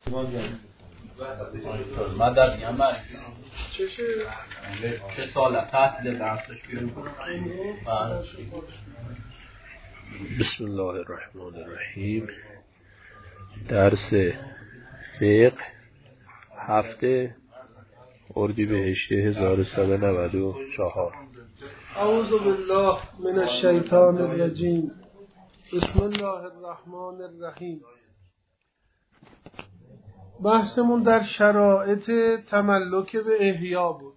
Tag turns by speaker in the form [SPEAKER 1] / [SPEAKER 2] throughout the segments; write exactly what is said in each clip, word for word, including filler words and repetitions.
[SPEAKER 1] مدد یا مرگ چه سال قتل درسش بیرون کنم.
[SPEAKER 2] بسم الله الرحمن الرحیم. درس فقه هفته اردیبهشت هزار و سیصد و نود و چهار.
[SPEAKER 3] اعوذ بالله من الشیطان الرجیم. بسم الله الرحمن الرحیم. بحثمون در شرایط تملک به احیا بود.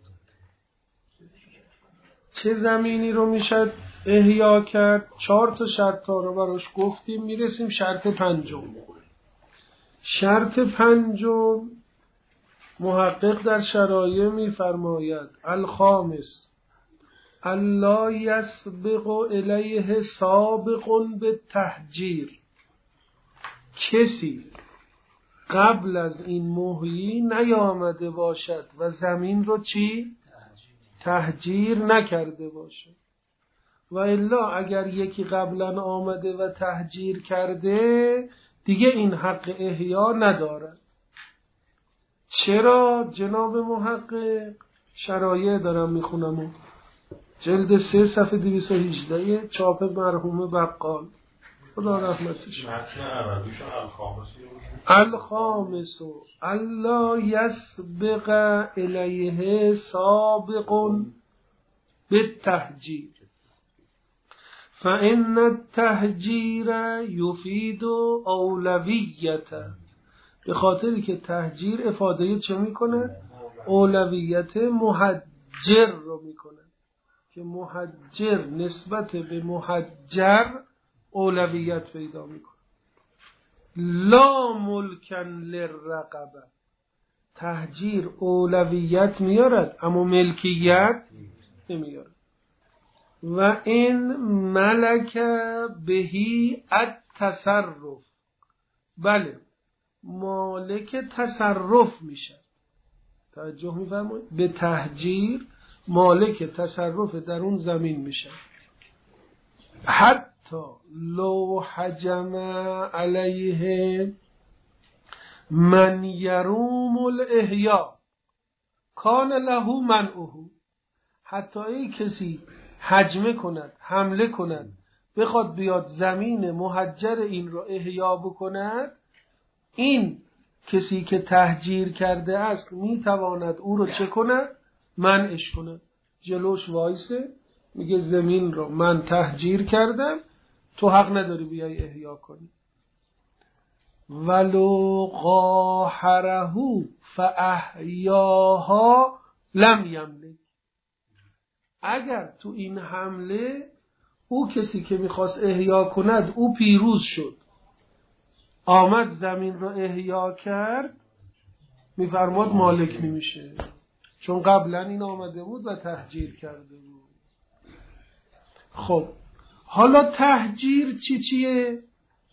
[SPEAKER 3] چه زمینی رو میشد احیا کرد؟ چهار تا شرط رو براش گفتیم. میرسیم شرط پنجم. شرط پنجم محقق در شرایع میفرماید الخامس الا یسبق الیه سابق به تهجیر. کسی قبل از این مهیی نیامده باشد و زمین رو چی؟ تهجیر نکرده باشد. و الا اگر یکی قبلا آمده و تهجیر کرده دیگه این حق احیا ندارد. چرا جناب محقق؟ شرایع دارم میخونم. جلد سه صفحه دویست و هجده چاپ مرحوم بقال، خدا رحمتش. الخامس الا یسبق الیه سابق بالتهجیر فان التهجیر یفید اولویت. به خاطری که تهجیر افاده چه میکنه؟ اولویت محجر رو میکنه که محجر نسبت به محجر اولویت پیدا میکنه. لا ملکن للرقبه. تهجیر اولویت میارد اما ملکیت نمیارد. و این ملک بهی التصرف. بله مالک تصرف میشه. توجه میفرمایید؟ به تهجیر مالک تصرف در اون زمین میشه. حتی لو حجم علیه من یروم الاحیا کان له منعه. حتی ای کسی حجمه کند، حمله کند، بخواد بیاد زمین محجر این رو احیا بکند، این کسی که تهجیر کرده است میتواند او رو چه کند؟ منعش کند. جلوش وایسه میگه زمین رو من تهجیر کردم، تو حق نداری بیای احیا کنی. ولو قاهره فاحیاها لم یملک. اگر تو این حمله او کسی که میخواست احیا کند او پیروز شد، آمد زمین رو احیا کرد، میفرماد مالک نمیشه، چون قبلا این آمده بود و تهجیر کرده بود. خب حالا تهجیر چی چیه؟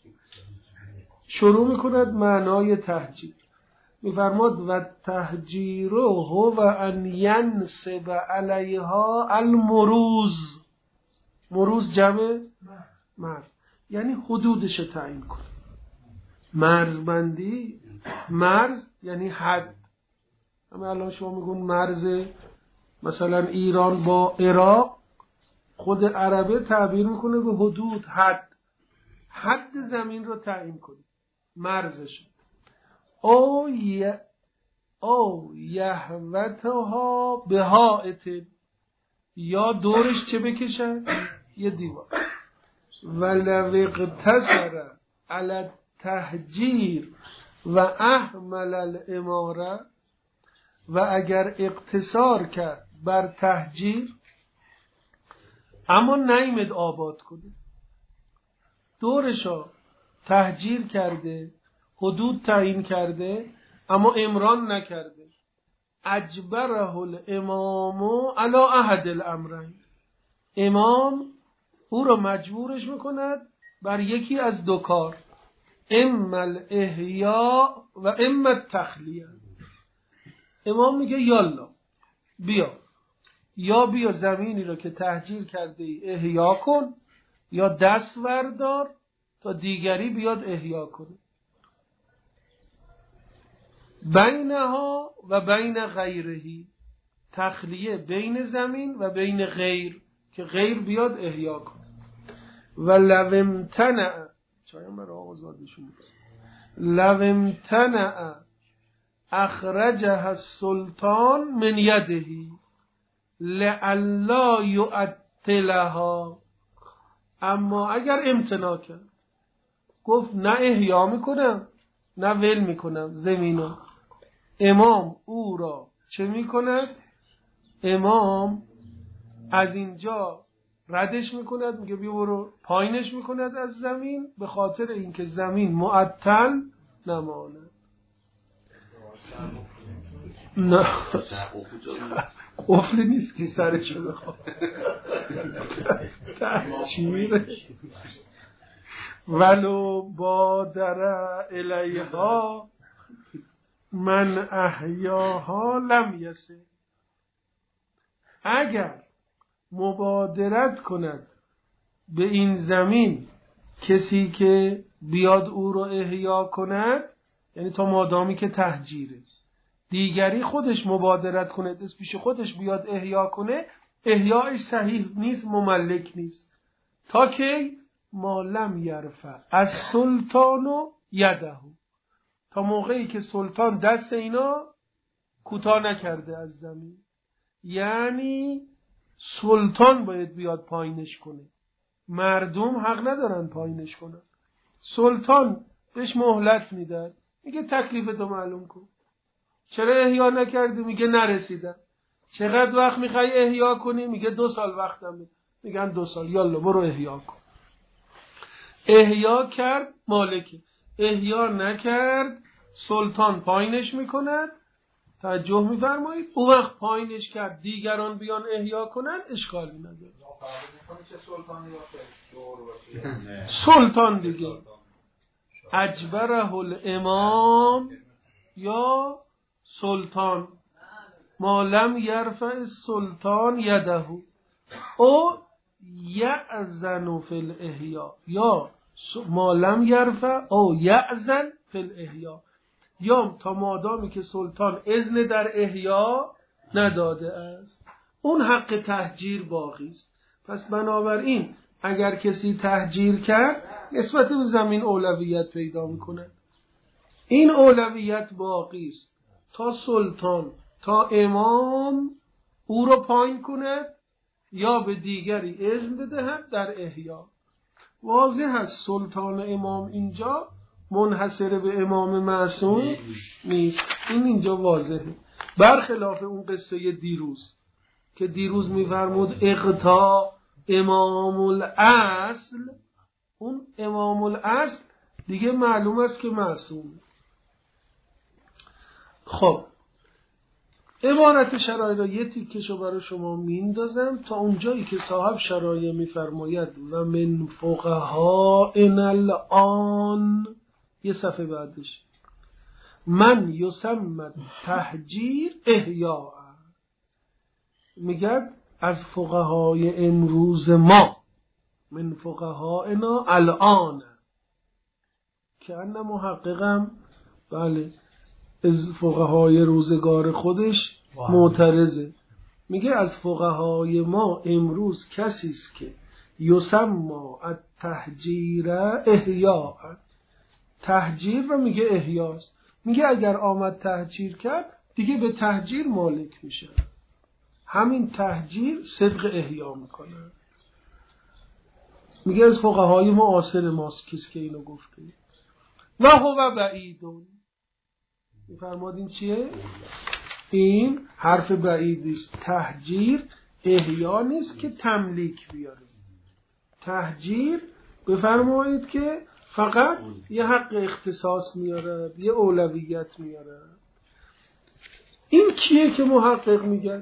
[SPEAKER 3] شروع میکند معنای تهجیر. میفرماد و تهجیره و ان ینسب علیها المروز. مروز جمع مرز، یعنی حدودش تعیین کنه. مرزبندی، مرز یعنی حد. همه الان شما میگون مرز مثلا ایران با عراق، خود عربه تعبیر میکنه به حدود، حد. حد زمین رو تعیین کنه، مرزش. او ی... او یهوتها به حائط، یا دورش چه بکشن؟ یه دیوار. ولو اقتصر علی تهجیر و احمل الاماره. و اگر اقتصار کرد بر تهجیر اما نیامد آباد کنه، دورشو تهجیر کرده، حدود تعیین کرده اما امران نکرده، اجبره الامام علی احد الامرین. امام او رو مجبورش میکند بر یکی از دو کار، اما الاحیا و اما التخلیه. امام میگه یالا بیا، یا بیا زمینی رو که تهجیر کرده ای احیا کن، یا دست وردار تا دیگری بیاد احیا کنه. بینها و بین غیرهی، تخلیه بین زمین و بین غیر که غیر بیاد احیا کنه. و لو امتنع، چایم برای آزادشون بست، لو امتنع اخرجها السلطان من یدهی لئلا یعطلها. اما اگر امتناع کرد، گفت نه احیا میکنم نه ول میکنم زمینو، امام او را چه میکند؟ امام از اینجا ردش میکند، میگه بیا برو، پایینش میکند از زمین، به خاطر اینکه زمین معطل نماند. نه افلی نیست که سرشو بخواه تحجیره. ولو بادر الیها من احیاها لم یسه، اگر مبادرت کند به این زمین کسی که بیاد او رو احیا کند، یعنی تا مادامی که تهجیره، دیگری خودش مبادرت کنه دست پیش خودش بیاد احیا کنه، احیاش صحیح نیست، مملک نیست. تا که ما لم یرفع از سلطانو یده، تا موقعی که سلطان دست اینا کوتاه نکرده از زمین. یعنی سلطان باید بیاد پایینش کنه، مردم حق ندارن پایینش کنن. سلطان بهش مهلت میدن، میگه تکلیفتو معلوم کن، چرا احیا نکردی؟ میگه نرسیدم. چقدر وقت میخوای احیا کنی؟ میگه دو سال وقتم میده. میگن دو سال، یالا برو احیا کن. احیا کرد مالکی، احیا نکرد سلطان پایینش میکند. توجه میفرمایید؟ اون وقت پایینش کرد دیگران بیان احیا کنن، اشکالی نداره. سلطان دیگه اجبره الامام یا سلطان ما لم یرفع السلطان یده او یأذن فی الاحیا، یا ما لم یرفع او یأذن فی الاحیا، یا تا مادامی که سلطان اذن در احیا نداده است، اون حق تهجیر باقی است. پس بنابراین اگر کسی تهجیر کرد نسبت به زمین اولویت پیدا میکنه، این اولویت باقی است تا سلطان تا امام او رو پایین کند یا به دیگری اذن بدهد در احیا. واضح است سلطان امام اینجا منحصر به امام معصوم نیست، این اینجا واضحه. برخلاف اون قصه دیروز که دیروز میفرمود اقتا امام الاصل، اون امام الاصل دیگه معلوم است که معصومه. خب عبارت شرایع را یه تیکشو برای شما میندازم تا اونجایی که صاحب شرایع میفرماید و من فقهاء الان، یه صفحه بعدش من یسمى تهجیر احیاء، میگه از فقهای امروز ما، من فقهائنا الان، که ان محققم بله از فقهای روزگار خودش معترضه، میگه از فقهای ما امروز کسی است که یسمى التهجیر احیاء، تهجیر رو میگه احیاست، میگه اگر آمد تهجیر کرد دیگه به تهجیر مالک میشه، همین تهجیر صدق احیا میکنه. میگه از فقهای معاصر ماست کسی که اینو گفته. و هو بعیدون، میفرماد این چیه؟ این حرف بعیدی است. تهجیر احیا نیست که تملیک بیاره، تهجیر بفرمایید که فقط یه حق اختصاص میاره، یه اولویت میاره. این کیه که محقق میگه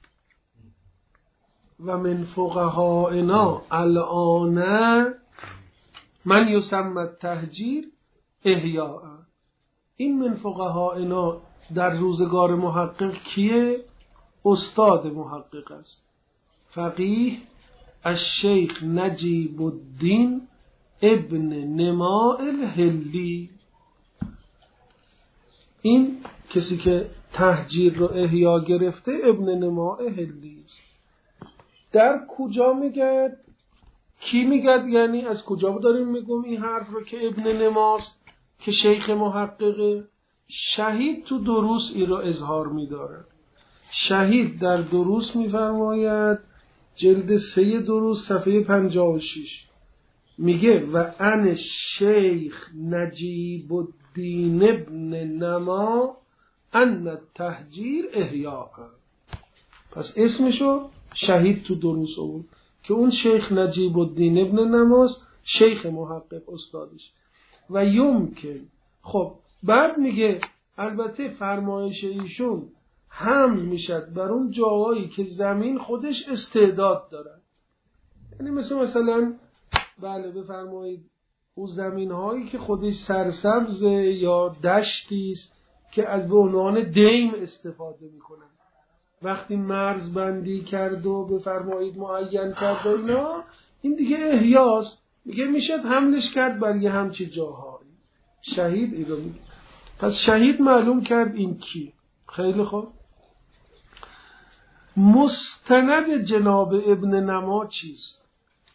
[SPEAKER 3] و من فقهائنا الان من یسمى التهجیر احیاء؟ این من فقهائنا در روزگار محقق کیه؟ استاد محقق است، فقیه الشیخ نجیب الدین ابن نماء الحلی. این کسی که تهجیر رو احیا گرفته ابن نماء حلی است. در کجا میگد؟ کی میگد؟ یعنی از کجا داریم میگم این حرف رو که ابن نماست که شیخ محققه؟ شهید تو دروس این رو اظهار میداره. شهید در دروس میفرماید جلد سه دروس صفحه پنجاه و شش میگه و ان شیخ نجیب الدین ابن نما ان التهجیر احیاء. پس اسمشو شهید تو دروس آورد که اون شیخ نجیب الدین ابن نماست، شیخ محقق استادش. و یمکن، خب بعد میگه البته فرمایش ایشون هم میشد بر اون جاهایی که زمین خودش استعداد داره، یعنی مثل مثلا بله بفرمایید اون زمین هایی که خودش سرسبزه یا دشتی است که از به عنوان دیم استفاده میکنن، وقتی مرز بندی کرد و بفرمایید معین کرد و اینا، این دیگه احیاست، میگه میشد حملش کرد بر یه همچی جاهایی. شهید این رو میگه. پس شهید معلوم کرد این کی. خیلی خوب، مستند جناب ابن نما چیست؟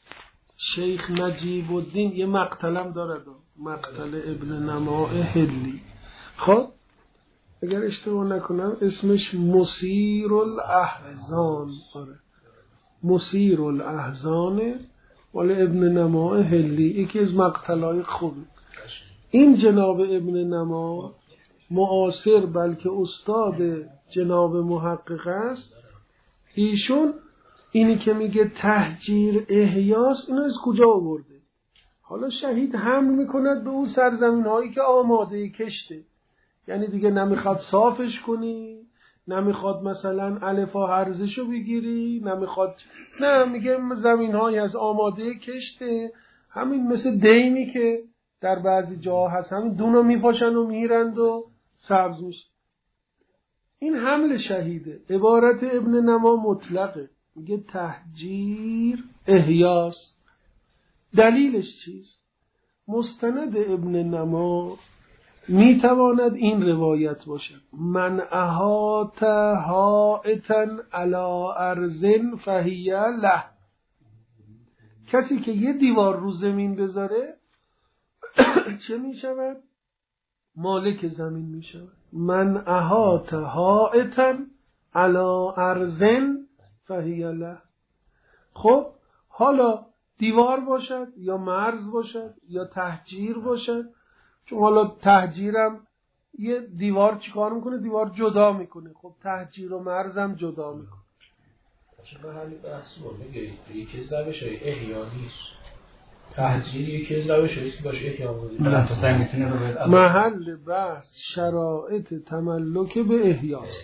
[SPEAKER 3] شیخ نجیب الدین یه مقتلم دارد، مقتل ابن نما حلی. خب اگر اشتباه نکنم اسمش مسیر الاحزان. آره مسیر الاحزان ولی ابن نما حلی یکی از مقتلای خوبی. این جناب ابن نما معاصر بلکه استاد جناب محقق است. ایشون اینی که میگه تهجیر احیاس اینو از کجا آورده؟ حالا شهید حمل میکند به اون سرزمین هایی که آماده کشته، یعنی دیگه نمیخواد صافش کنی، نمیخواد مثلا الفا هرزشو بگیری، نمیخواد، نه میگه زمین هایی از آماده کشته، همین مثل دیمی که در بعضی جاها هست، همین دونو میپاشن و میرند و سبز میشه. این حمل شهیده. عبارت ابن نما مطلقه، میگه تهجیر احیاس. دلیلش چیست؟ مستند ابن نما میتواند این روایت باشد من احاط حائطا علی ارض فهی له. کسی که یه دیوار رو زمین بذاره چه میشود؟ مالک زمین میشود. من احاط حائطا علی ارض فهی له. خب حالا دیوار باشد یا مرز باشد یا تهجیر باشد، چون حالا تهجیرم یه دیوار چیکار میکنه؟ دیوار جدا میکنه. خب تهجیر و مرزم جدا میکنه.
[SPEAKER 2] چرا حالی بحث رو میگه یکی از روش های احیا نیست، تهجیر یکی از روش هاییست که باشه احیا بودید.
[SPEAKER 3] محل بحث شرایط تملک به احیاست.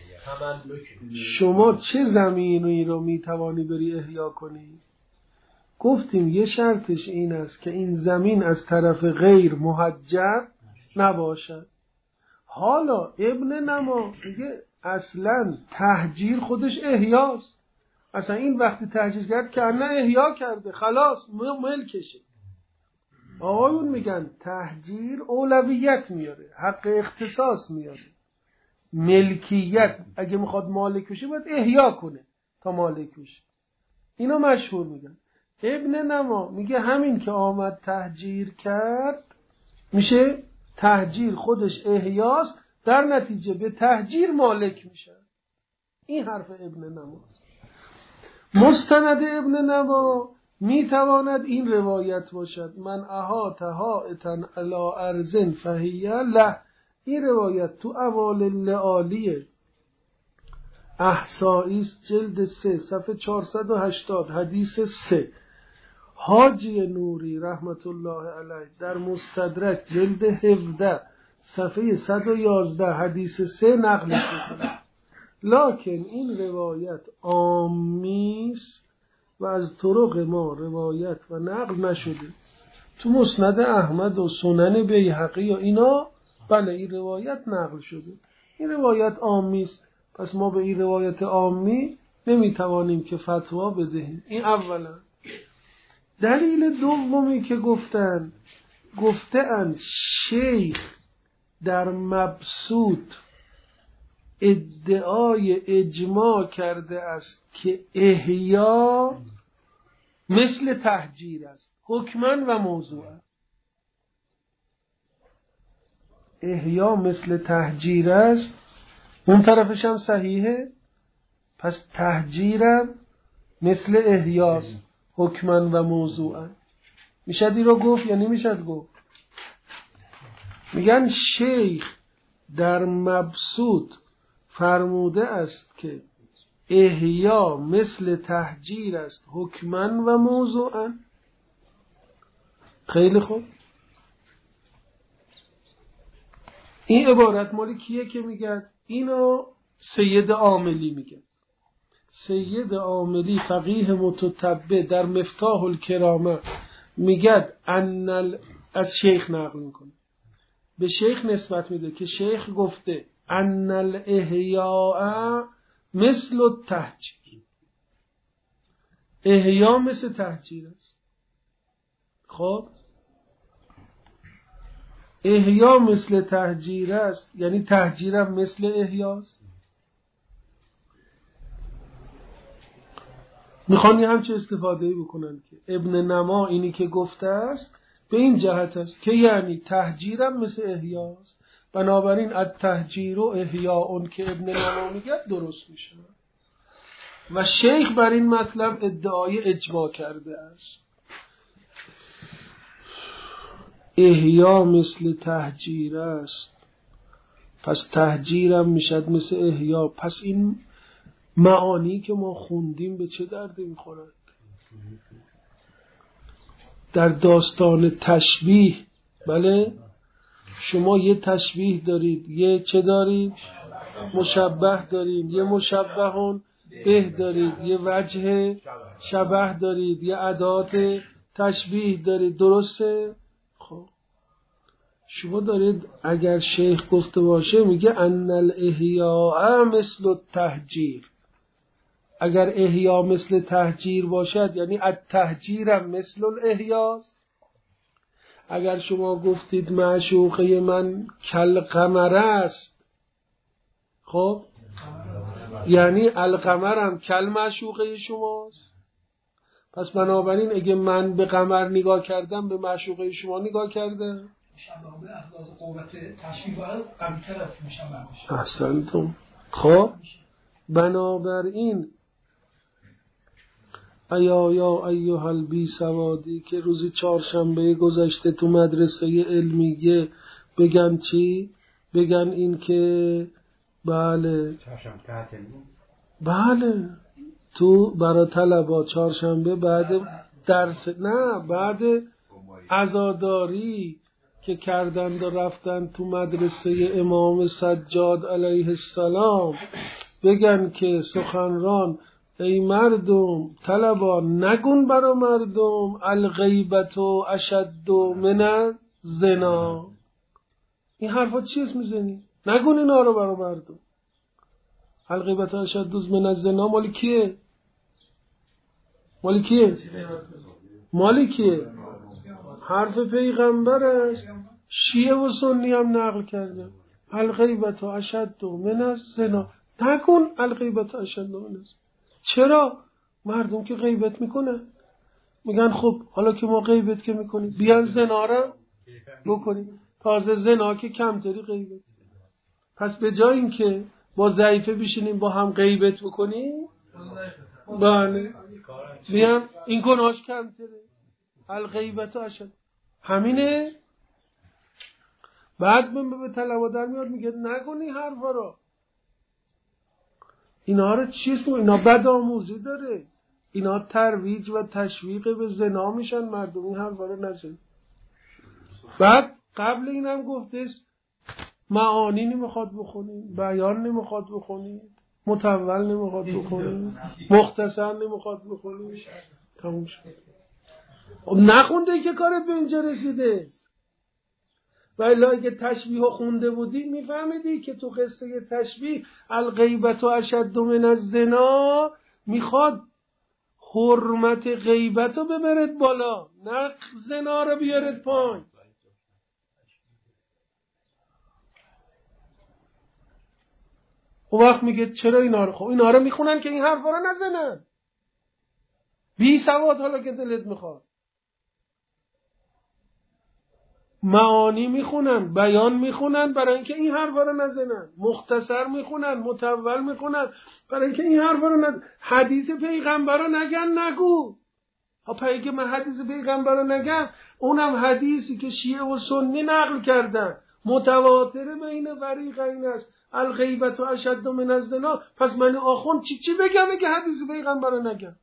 [SPEAKER 3] شما چه زمینی رو میتوانی بری احیا کنی؟ گفتیم یه شرطش این است که این زمین از طرف غیر محجر نباشد. حالا ابن نما میگه اصلا تهجیر خودش احیاست. اصلا این وقتی تهجیر کرد که نه احیا کرده، خلاص ملکشه. آقایون میگن تهجیر اولویت میاره، حق اختصاص میاره، ملکیت. اگه میخواد مالک بشه باید احیا کنه تا مالک بشه. اینا مشهور میگن. ابن نما میگه همین که آمد تهجیر کرد میشه تهجیر خودش احیاست، در نتیجه به تهجیر مالک میشه. این حرف ابن نماست. مستند ابن نما میتواند این روایت باشد من احاط حائطا علی ارض فهی له. این روایت تو اوائل لعالی احصایی است، جلد سه صفحه چهارصد و هشتاد حدیث سه. حاجی نوری رحمت الله علیه در مستدرک جلد هفده صفحه صد و یازده حدیث سه نقل شده. لکن این روایت عامیست و از طرق ما روایت و نقل نشده. تو مسند احمد و سنن بیهقی و اینا بله این روایت نقل شده. این روایت عامیست، پس ما به این روایت عامی نمیتوانیم که فتوا بدهیم. این اولا. دلیل دومی که گفتن، گفتند شیخ در مبسوط ادعای اجماع کرده است که احیا مثل تهجیر است حکماً و موضوعاً. احیا مثل تهجیر است، اون طرفش هم صحیحه، پس تهجیرم مثل احیاست حکماً و موضوعاً. میشد این رو گفت یا نمیشد گفت؟ میگن شیخ در مبسوط فرموده است که احیا مثل تهجیر است حکماً و موضوعاً. خیلی خوب، این عبارت مالی کیه که میگن؟ اینو سید عاملی میگن. سید عاملی فقیه متتبع در مفتاح الکرامه میگد ان ال... از شیخ نقل میکنه، به شیخ نسبت میده که شیخ گفته ان الاحیاء مثل التهجیر، احیا مثل تهجیر است. خب احیا مثل تهجیر است یعنی تهجیرم مثل احیاست. میخوان یه همچه استفاده بکنن که ابن نما اینی که گفته است به این جهت است که یعنی تهجیرم مثل احیاست، بنابراین التهجیر و احیاء اون که ابن نما میگه درست میشه. و شیخ بر این مطلب ادعای اجماع کرده است. احیا مثل تهجیر است، پس تهجیرم میشد مثل احیا. پس این معانی که ما خوندیم به چه دردی میخورد؟ در داستان تشبیه، بله شما یه تشبیه دارید، یه چه دارید؟ مشبه دارید، یه مشبهون به دارید، یه وجه شبه دارید، یه ادات تشبیه دارید، درسته؟ خب شما دارید، اگر شیخ گفته باشه میگه ان الاحیاء مثل التهجیر، اگر احیا مثل تهجیر باشد یعنی التهجیرم مثل الاحیاست. اگر شما گفتید معشوقه من کل قمر است، خب یعنی القمرم کل معشوقه شماست. پس بنابراین اگه من به قمر نگاه کردم به معشوقه شما نگاه کردم.
[SPEAKER 4] مشابه احداث قوت تشبیه باید قوی‌تر از مشابه باشه.
[SPEAKER 3] احسنتم. خب بنابراین ایا یا ایها البی سوادی که روزی چهارشنبه گذشته تو مدرسه علمیه بگن چی؟ بگن این که بله بله تو برای طلبا چهارشنبه بعد درس، نه بعد عزاداری که کردند و رفتن تو مدرسه امام سجاد علیه السلام بگن که سخنران ای مردم طلبا نگون برا مردم الغیبت و اشد من الزنا. این حرفا چی اسم میزنی؟ نگون اینا رو برا مردم. الغیبت و اشد من الزنا مالی کیه؟ مالی کیه؟ مالی کیه؟ حرف پیغمبر است، شیعه و سنی هم نقل کرده. الغیبت و اشد من الزنا، نگون الغیبت و اشد من الزنا. چرا؟ مردم که غیبت میکنن، میگن خب حالا که ما غیبت که میکنیم بیان زنا را بکنیم. تازه زنا که کمتری غیبت. پس به جای این که با ضعیفه بشینیم با هم غیبت بکنیم، بله بیان این گناهش کمتره. الغیبت و اشد همینه. بعد من به طلبا در میاد میگه نکنی حرفا رو. اینا رو چیست؟ اینا بد آموزی داره، اینا ترویج و تشویق به زنا میشن. مردم این حرفا رو نزن. بعد قبل اینم گفتست معانی نمیخواد بخونید، بیان نمیخواد بخونید، متول نمیخواد بخونید، مختصر نمیخواد بخونید. تموم شد. نخونده که کارت به اینجا رسیده. ولی اگه تشبیه خونده بودی میفهمیدی که تو قصه تشبیه الغیبت و اشد من الزنا میخواد حرمت غیبت رو ببرد بالا، نه زنا رو بیارد پایین. اون وقت میگه چرا اینا رو؟ خب اینا رو میخونن که این حرفا رو نزنن. بی سواد حالا که دلت میخواد. معانی میخونن، بیان میخونن برای اینکه این حرفا رو نزنن. مختصر میخونن، مطول میخونن برای اینکه این حرفا رو نزنن. حدیث پیغمبر رو نگن نگو. ها پایی که من حدیث پیغمبر رو نگم، اونم حدیثی که شیعه و سنی نقل کردن متواتره بین فریقین است. الغیبت اشد من الزنا. پس من آخوند چی چی بگم که حدیث پیغمبر رو نگم؟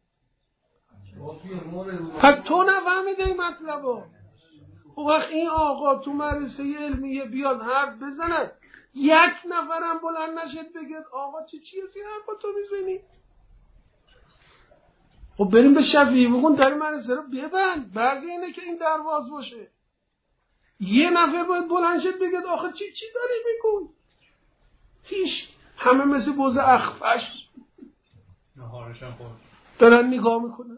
[SPEAKER 3] پس تو نفهمیده این مطلبو. اون وقت این آقا تو مدرسه علمیه بیاد حرف بزنه، یک نفرم بلند نشد بگه آقا چی چیه این حرفا تو میزنی؟ خب بریم به شفیعی بگون در مدرسه رو ببند. بعضی اینه که این درواز باشه. یه نفر باید بلند شد بگه آخه چی چی داری میگون؟ هیچ. همه مثل بز اخفش دارن نگاه میکنن.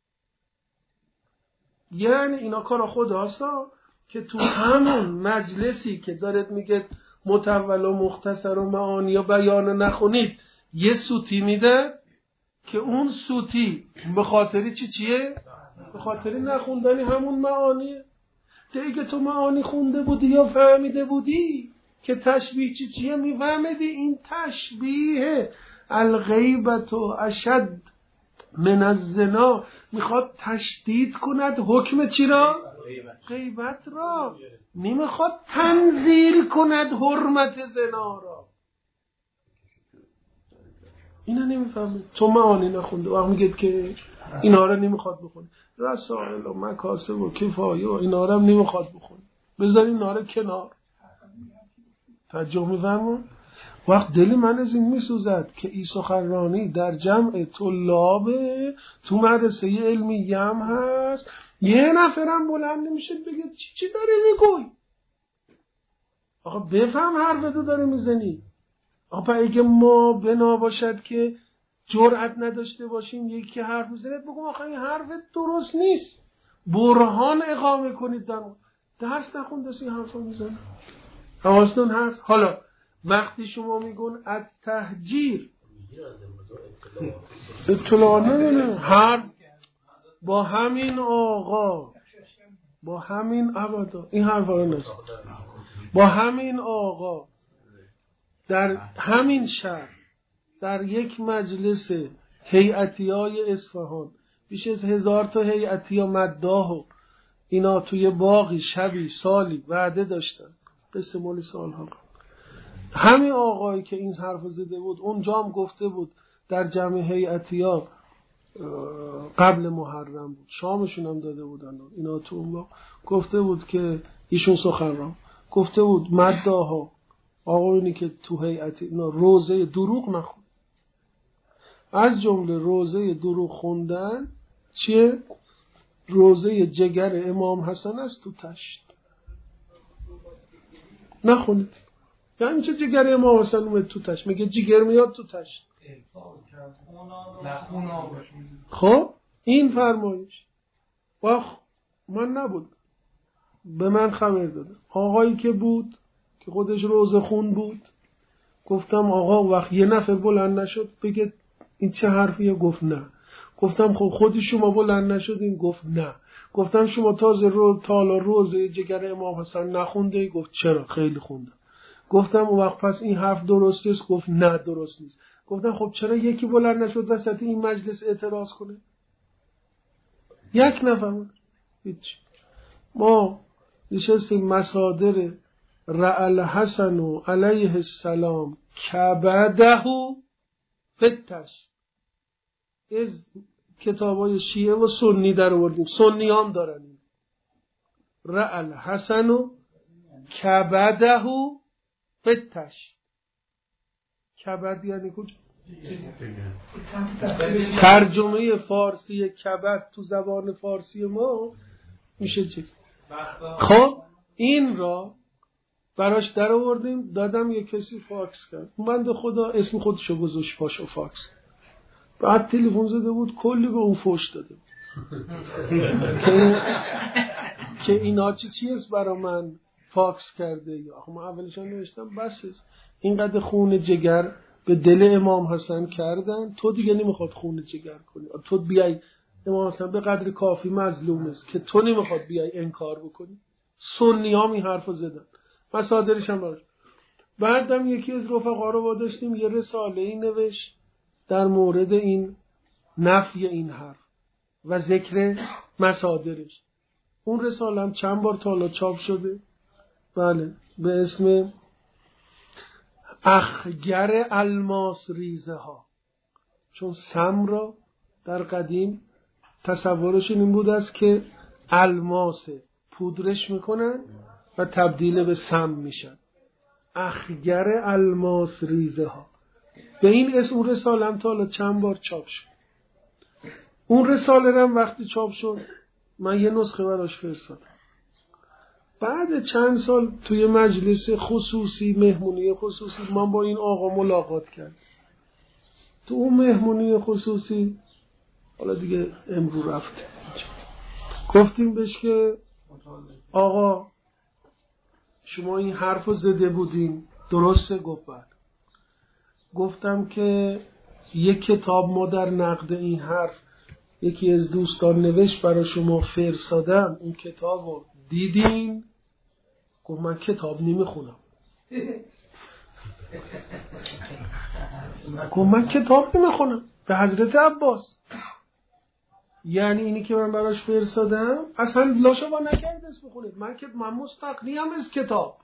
[SPEAKER 3] یعنی اینا کار خداست که تو همون مجلسی که دارت میگه متول و مختصر و معانی و بیان نخونید یه سوتی میده که اون سوتی به خاطری چی چیه؟ به خاطری نخوندنی همون معانیه. دیگه تو معانی خونده بودی یا فهمیده بودی که تشبیه چی چیه میفهمیدی. این تشبیه الغیبت و اشد من الزنا میخواد تشدید کند حکم چی را؟ غیبت را. نمیخواد تنزیل کند حرمت زنا را. اینا نمیفهمه. تو معانی نخونده و میگید که اینا را نمیخواد بخونی. رسائل و مکاسب و کفایه و اینا را هم نمیخواد بخونی. بذار اینا را کنار. توجه میفهمون؟ وقت دل من از این میسوزد که این سخنرانی در جمع طلاب تو مدرسه علمی هم هست، یه نفرم بلند نمیشه بگه چی چی داری میگوی؟ آقا بفهم حرفتو داری میزنی. آقا اگه ما بنا باشد که جرأت نداشته باشیم یکی حرف میزنید بگم آقا این حرفت درست نیست، برهان اقامه کنید. در درس نخون دستی حرفا میزنه. حواستون هست؟ حالا وقتی شما میگون التهجیر اطلاع نه هر با همین آقا با همین ابدا این حرفا نیست. با همین آقا در همین شهر در یک مجلس هیئتیای اصفهان بیش از هزار تا هیئتی مداح و اینا توی باقی شبی سالی وعده داشتن قصه مال سالها. همین آقایی که این حرف زده بود اونجا هم گفته بود در جمع هیئتیا قبل محرم بود، شامشون هم داده بودن اینا تو اون باقی. گفته بود که ایشون سخنران گفته بود مداحا آقایونی که تو هیئت اینا روزه دروغ نخون. از جمله روزه دروغ خوندن چیه؟ روزه جگر امام حسن است تو تشت. نخونید. یعنی چه جگر امام حسن اومد تو تشت؟ میگه جگر میاد تو تشت. خب این فرمایش واخ من نبود، به من خبر داده آقایی که بود که خودش روزه خون بود. گفتم آقا وقت یه نفر بلند نشد بگه این چه حرفیه؟ گفت نه. گفتم خب خودی شما بلند نشدین؟ گفت نه. گفتم شما تازه رو تالا روزه جگر امام حسن نخونده؟ گفت چرا خیلی خوندم. گفتم اون وقت پس این حرف درست است؟ گفت نه درست نیست. گفتم خب چرا یکی بلند نشد وسط این مجلس اعتراض کنه؟ یک نفر. هیچ. ما نشستیم مصادر رأل حسن علیه السلام کبده فتش از کتابای شیعه و سنی در آوردیم. سنی هم دارن رأل حسن کبده فتش. کبد یعنی کجا؟ ترجمه فارسی کبد تو زبان فارسی ما میشه چه؟ خب این را براش در آوردیم دادم یه کسی فاکس کرد. بنده خدا اسم خودشو گذاشت پاشو فاکس. بعد تلفن زده بود کلی به اون فوش داده بود که اینا چی چیست برا من فاکس کرده. یا من اولشان نوشتم بس اینقدر خون جگر به دل امام حسن کردن، تو دیگه نمیخواد خونه جگر کنی، تو بیای امام حسن به قدر کافی مظلوم است که تو نمیخواد بیای انکار بکنی. سنی ها این حرف رو زدن، مصادرش هم باش. بعدم یکی از رفقا رو با داشتیم یه رساله ای نوشت در مورد این نفی این حرف و ذکر مصادرش. اون رساله هم چند بار تا حالا چاپ شده، بله، به اسم اخگر الماس ریزه ها. چون سم را در قدیم تصورشون این بود است که الماس پودرش میکنن و تبدیل به سم میشن. اخگر الماس ریزه ها به این اسم اون رساله هم تا حالا چند بار چاپ شد. اون رساله هم وقتی چاپ شد من یه نسخه براش فرستادم. بعد چند سال توی مجلس خصوصی، مهمونی خصوصی، من با این آقا ملاقات کردم. تو اون مهمونی خصوصی، حالا دیگه امرو رفته، گفتیم بهش که آقا شما این حرف رو زده بودین درسته؟ گفت بله. گفتم که یک کتاب ما در نقد این حرف یکی از دوستان نوشت برای شما فرستادم، اون کتاب رو دیدین؟ گفت من کتاب نمیخونم. گفت من کتاب نمیخونم به حضرت عباس. یعنی اینی که من براش فرستادم اصلا لاشوا نکرد اسم بخونید. من که من مستقنیم از کتاب.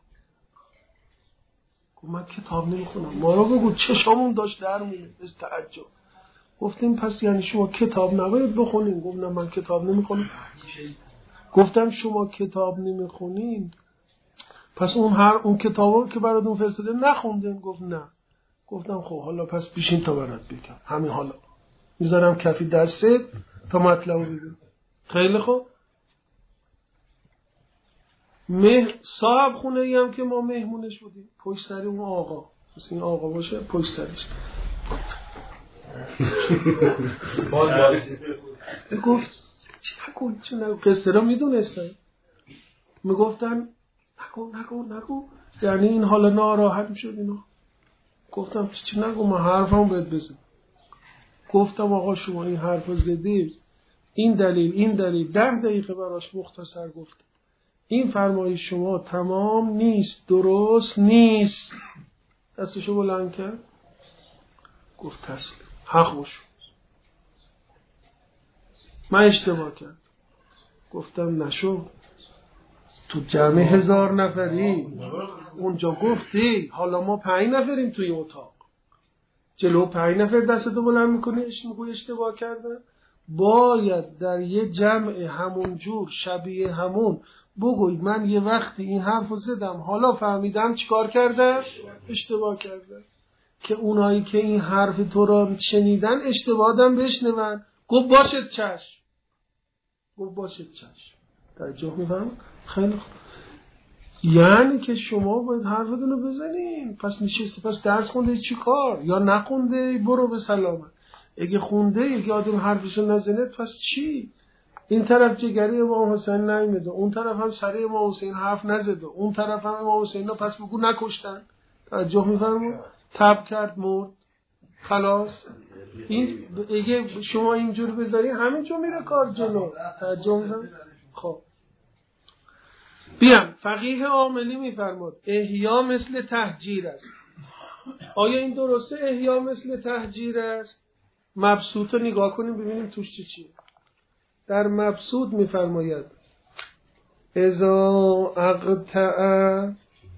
[SPEAKER 3] گفت من کتاب نمیخونم. ما رو بگو چشامون داشت در میاد از تعجب. گفتیم پس یعنی شما کتاب نباید بخونین؟ گفت نه من کتاب نمیخونم. گفتم شما کتاب نمیخونین پس اون هر اون کتابو که براتون فرستاده نخوندین؟ گفت نه. گفتم خب حالا پس بیشین تا برات بگم، همین حالا میذارم کفی دستت تا مطلبو ببین. خیلی خوب. مه صاحب خونه ای هم که ما مهمونش بودیم پشت سر اون آقا، مثل این آقا باشه پشت سرش گفت نگو چه نگو، قصه را میدونستن، میگفتن نگو نگو نگو، یعنی این حالا ناراحت میشد اینا. گفتم چی نگو، من حرفم بهت بزن. گفتم آقا شما این حرف زدی، این دلیل این دلیل، ده دقیقه براش مختصر گفتم. این فرمایش شما تمام نیست، درست نیست. دستشو بلند کرد گفت تسلیم، حق باش، من اشتباه کردم. گفتم نشو، تو جمع هزار نفری اونجا گفتی، حالا ما پنج نفریم توی اتاق، جلو پنج نفر دستتو بلند میکنی میگوی اشتباه کردن. باید در یه جمع همون جور شبیه همون بگوی من یه وقتی این حرفو زدم حالا فهمیدم چیکار کردم، اشتباه کردم، که اونایی که این حرف تو را شنیدن اشتباه دم بشنون. گفت باشد چشم، گفت باشد چشم. توجه می‌فرمایید؟ خیلی خوب. یعنی که شما باید حرفتون رو بزنین. پس نشستی، پس درس خونده چی کار؟ یا نخونده برو به سلامت. اگه خونده یک آدم حرفشو نزنه پس چی؟ این طرف جگری امام حسین نیامده، اون طرف هم سر امام حسین حرف نزده، اون طرف هم امام حسین پس بگو نکشتن. توجه می‌فرمایید؟ تب کرد مرد، خلاص. این اگه شما اینجوری بذاری همینجور میره کار جلو. توجه می‌فرمایید؟ خب بیام فقیه عاملی میفرماد احیا مثل تهجیر است. آیا این درسته احیا مثل تهجیر است؟ مبسوط رو نگاه کنیم ببینیم توش چی چیه. در مبسوط میفرماید اذا اقطع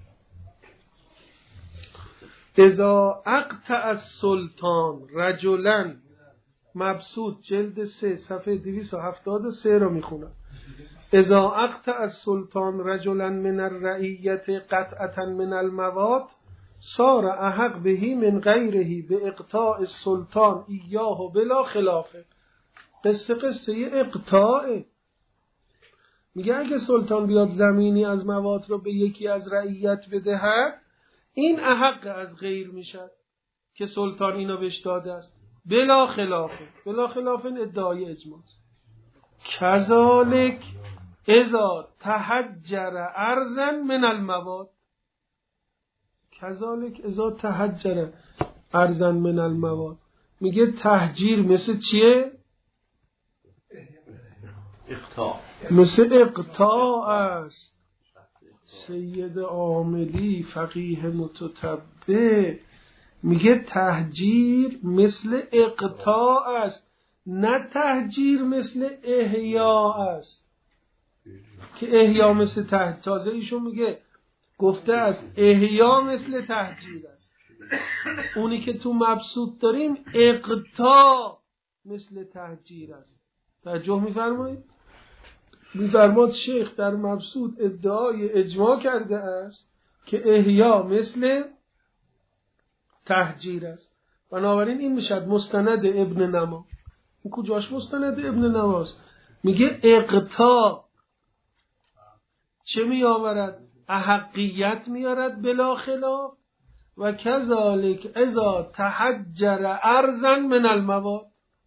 [SPEAKER 3] اذا اقطع السلطان رجلا، مبسوط جلد سه صفحه دویست و هفتاد و سه رو میخونم. اذا اقطع السلطان رجلا من الرعیت قطعة من المواد صار احق بهی من غیره به اقطاع السلطان ایاه بلا خلافه. قصه قصه اقطاعه. میگه اگه سلطان بیاد زمینی از مواد رو به یکی از رعیت بدهد این احق از غیر میشد که سلطان اینو بهش داده است بلا خلافه. بلا خلافه ادعای اجماع. کذالک اذا تهجر ارزا من المواد، کذالک اذا تهجر، ارزن من المواد. میگه تهجیر مثل چیه؟
[SPEAKER 1] اقطاع.
[SPEAKER 3] مثل اقطاع است. سید عاملی فقیه متتبع میگه تهجیر مثل اقطاع است، نه تهجیر مثل احیا است که احیا مثل تهجیر. تازه ایشون میگه گفته است احیا مثل تهجیر است. اونی که تو مبسوط داریم اقطاع مثل تهجیر است. توجه میفرمایید؟ میفرماد شیخ در مبسوط ادعای اجماع کرده است که احیا مثل تهجیر است. بنابراین این میشد مستند ابن نما. این کجاش مستند ابن نماست؟ میگه اقطاع چه میآورد؟ احقیت میارد بلا خلاف. و کذالک اذا تهجر ارزا من المواد.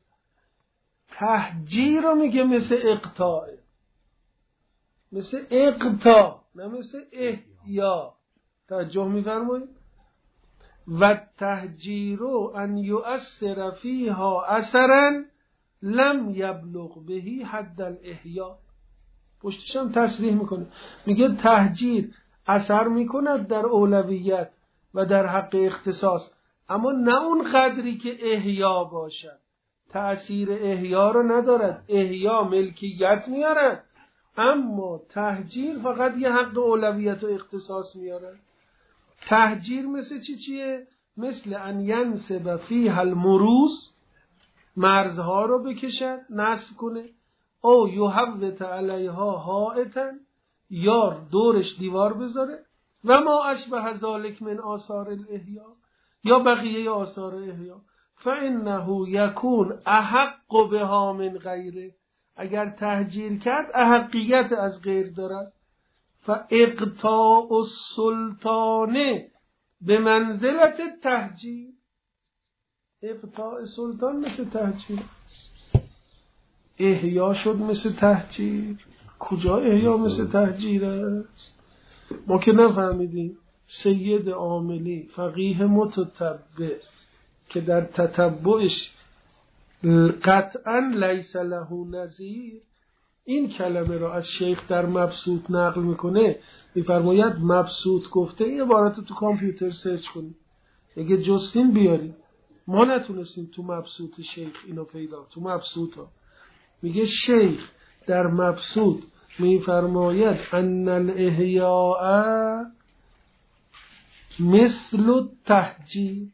[SPEAKER 3] تهجیر رو میگه مثل اقطاع، مثل اقطاع نه مثل احیا. توجه میفرمایید؟ و تهجیر ان یؤثر فیها اثرا لم یبلغ بهی حد الاحیا. پشتش هم تصریح میکنه، میگه تهجیر اثر میکند در اولویت و در حق اختصاص، اما نه اون قدری که احیا باشد. تأثیر احیا رو ندارد. احیا ملکیت میارد، اما تهجیر فقط یه حق اولویت و اختصاص میارد. تهجیر مثل چی چیه؟ مثل ان ینسب فیها المروز، مرزها رو بکشد، نصب کنه، او یحوط علیها حائطا، یا دورش دیوار بذاره، و ما اشبه ذلک من آثار الاحیا، یا بقیه آثار احیا، فانه یکون احق بها من غیره. اگر تهجیر کرد احقیت از غیر دارد. فاقطاع السلطان به منزلت تهجیر. اقطاع سلطان مثل تهجیر. احیا شد مثل تهجیر. کجا احیا مثل تهجیر است؟ ما که نفهمیدیم. سید عاملی فقیه متتبع که در تتبعش قطعا لیس له نظیر، این کلمه را از شیخ در مبسوط نقل میکنه. میفرماید مبسوط گفته، این عبارت تو کامپیوتر سرچ کنید، اگه جستین بیارید. ما نتونستیم تو مبسوط شیخ اینو پیدا. تو مبسوط ها میگه شیخ در مبسوط میفرماید ان الاحیاء مثل التهجیر.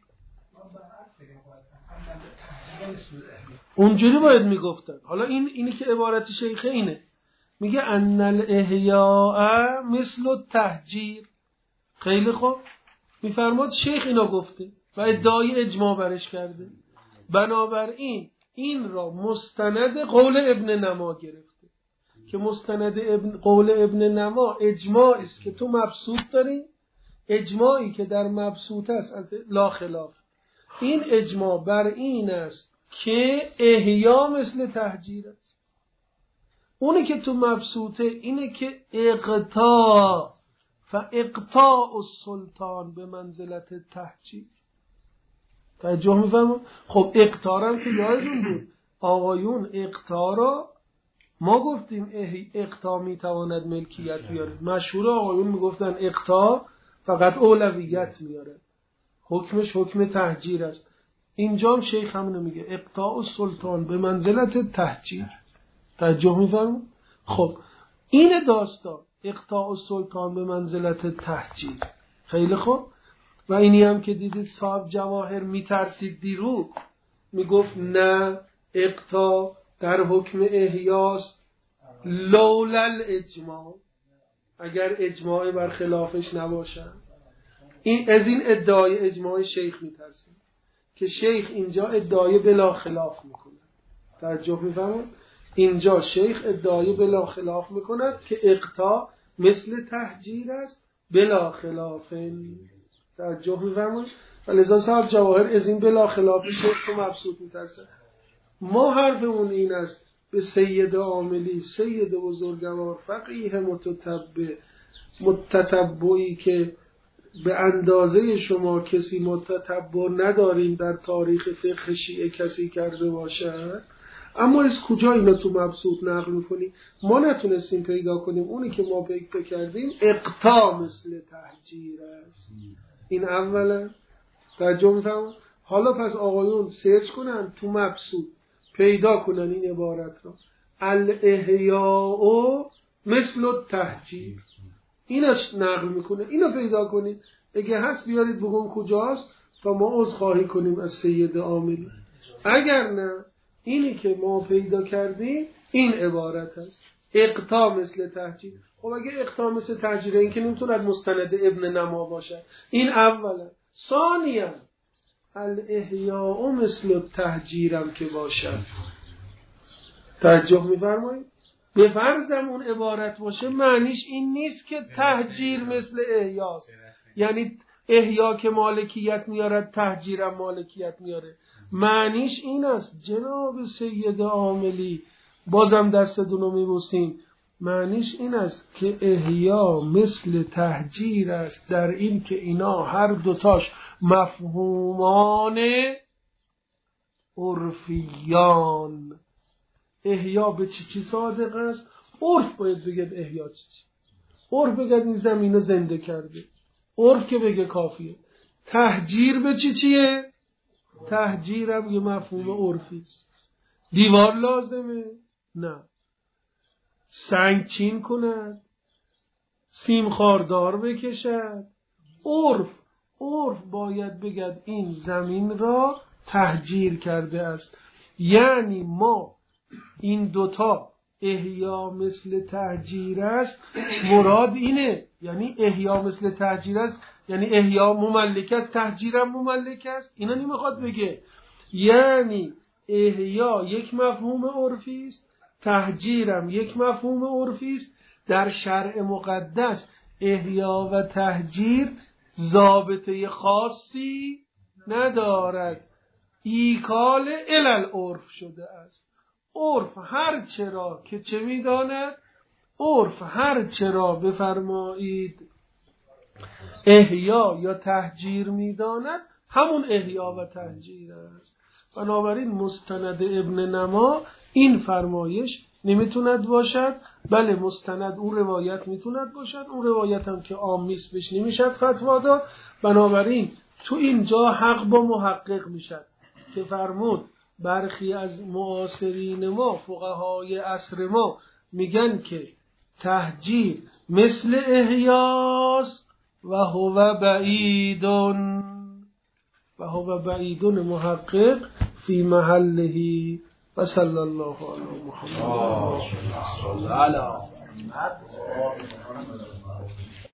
[SPEAKER 3] اونجوری باید میگفتن. حالا این اینی که عبارت شیخه اینه، میگه ان الاحیاء مثل التهجیر. خیلی خوب، میفرماد شیخ اینا گفته و ادعای اجماع برش کرده. بنابراین این را مستند قول ابن نما گرفته که مستند ابن قول ابن نما اجماعی است که تو مبسوط داری، اجماعی که در مبسوط است لا خلاف. این اجماع بر این است که احیا مثل تهجیر است. اونی که تو مبسوطه اینه که اقطاع، فاقطاع السلطان به منزلت تهجیر. توجه میفهمم؟ خب اقطاع هم که یادتون بود آقایون، اقطاع را ما گفتیم اقطاع میتواند ملکیت بیاره. مشهور آقایون میگفتن اقطاع فقط اولویت میاره، حکمش حکم تهجیر است. اینجا هم شیخ همونو میگه اقطاع السلطان به منزلت تهجیر. توجه میفرمون؟ خب این داستان اقطاع السلطان به منزلت تهجیر. خیلی خوب. و اینی هم که دیدید صاحب جواهر میترسید دیرو، میگفت نه اقطاع در حکم احیاست لولا الاجماع، اگر اجماع بر خلافش نباشد. این از این ادعای اجماع شیخ میترسید که شیخ اینجا ادعای بلا خلاف میکنه. توجه میفرمایید؟ اینجا شیخ ادعای بلا خلاف میکند که اقطاع مثل تهجیر است بلا خلاف. توجه میفرمایید؟ ولذا صاحب جواهر از این بلا خلاف شیخ تو مبسوط میترسه. ما حرفمون این است به سید عاملی، سید بزرگوار، فقیه متتبع، متتبعی که به اندازه شما کسی متتبع نداریم در تاریخ فقه شیعه کسی کرده باشد، اما از کجا اینا تو مبسوط نقل میکنیم؟ ما نتونستیم پیدا کنیم. اونی که ما پیدا کردیم اقطاع مثل تهجیر است. این اولا توجه میفهمون. حالا پس آقایون سرچ کنن تو مبسوط پیدا کنن این عبارت را، الاحیاء مثل التهجیر، اینش نقل میکنه. اینو پیدا کنید، اگه هست بیارید بگون کجاست تا ما عذرخواهی کنیم از سید عاملی. اگر نه اینی که ما پیدا کردیم این عبارت هست، اقطاع مثل تهجیر. خب اگه اقطاع مثل تهجیر این که نمیتوند مستند ابن نما باشد. این اولا. ثانیا الاحیاء مثل التهجیرم که باشد. توجه میفرمایید؟ به فرضم اون عبارت باشه معنیش این نیست که تهجیر مثل احیاست، یعنی احیا که مالکیت میارد تهجیرم مالکیت میاره. معنیش این است جناب سید عاملی، بازم دستتون رو میبوسیم، معنیش این است که احیا مثل تهجیر است در این که اینا هر دوتاش مفهومان عرفیان. احیا به چی چی صادق است؟ عرف باید بگه احیا چی چی. عرف بگه این زمین زنده کرده، عرف که بگه کافیه. تهجیر به چی چیه؟ تهجیرم یه مفهوم عرفی است. دیوار لازمه؟ نه. سنگ چین کند، سیم خاردار بکشد، عرف عرف باید بگد این زمین را تهجیر کرده است. یعنی ما این دوتا احیا مثل تهجیر است مراد اینه، یعنی احیا مثل تهجیر است یعنی احیا مملک است تهجیرم مملک است. اینا نمیخواد بگه، یعنی احیا یک مفهوم عرفی است، تهجیرم یک مفهوم عرفی است. در شرع مقدس احیا و تهجیر ضابطه خاصی ندارد، ایکال الال عرف شده است. عرف هر چرا که چه میداند، عرف هر چرا بفرمایید احیا یا تهجیر میداند همون احیا و تهجیر است. بنابراین مستند ابن نما این فرمایش نمیتوند باشد. بله مستند اون روایت میتوند باشد، اون روایت هم که آمیس بش نمیشد فتوا داد. بنابراین تو اینجا حق با محقق میشد که فرمود برخی از معاصرین ما فقهای عصر ما میگن که تهجیر مثل احیاست و هو بعیدون و هو بعیدون محقق فی محلهی و صلی الله علی محمد.